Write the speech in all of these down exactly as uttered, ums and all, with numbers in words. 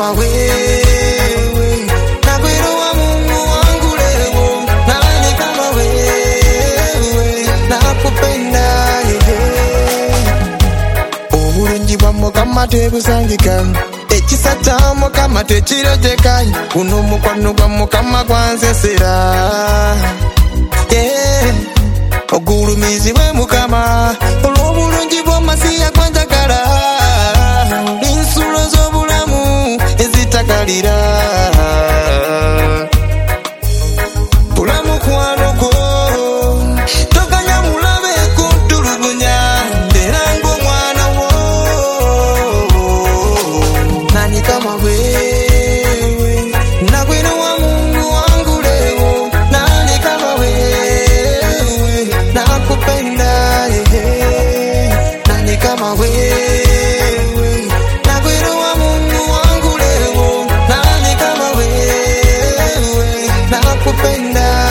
kama wewe, nakuinua Mungu wangu leo. Nani kama wewe, nakupenda obulungi bwamwe kama tebusangika, ekisatamu kama tekirojeka, guno omukwano gwammwe kama gwansesera. Yeah. Ogulumizibwe Mukama olw'obulungi bw'omasiya gwanjagala, ensulo z'obulamu ezitakalira. Bulamu kwanoko toganya mulabe kuntulugunya, era ng'omwana wo. Nani kama wewe, nakuinua Mungu wangu leo. Nani kama wewe, nakupenda nani kama wewe, nakuinua Mungu wangu leo. Nani kama wewe, nakupenda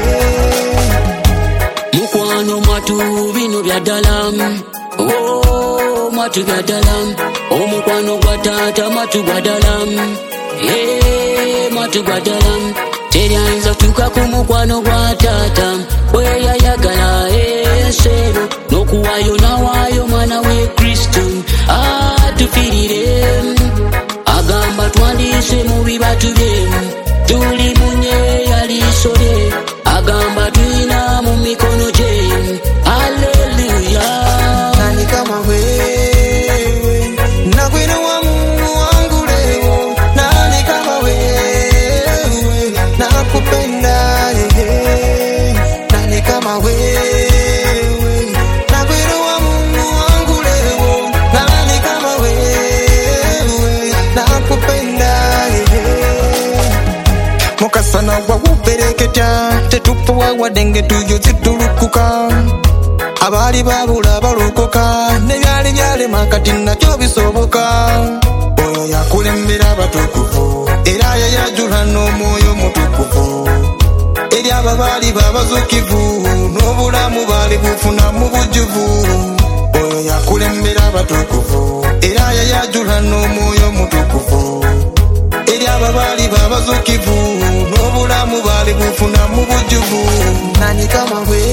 mukwano matu bino bya ddala, oh matu bya ddala, omukwano gwa taata matu gwa ddala, eh matu gwa ddala, teryanza kutuuka ku mukwano gwa taata bwe yayagala ensero n'okuwaayo n'awaayo mwana we Kristo atufirire. Agamba twandiise mu bibatu bye, tuli munye yalisole, agamba tuyina mu mikono gye. Haleluya. Nani kama wewe, nakuinua Mungu wangu leo. Nani kama wewe, nakupenda nani kama wewe, nakuinua Mungu wangu leo. Nani kama wewe, nakupenda mukasana gwa gupereketa, tetupuwa wadenge tuyo zitulukuka. Abali babula balokoka, nebyali byalema kati nakyo bisoboka. Oyo yakulembera abatukuvu, era yayajula n'omwoyo mutukuvu. Eri ababali babazukivu, n'obulamu bali bufuna mu bujjuvu. Oyo yakulembera abatukuvu, era yayajula n'omwoyo mutukuvu. Eri ababali babazukivu, n'obulamu bali bufuna mu bujjuvu. Nani kama wewe.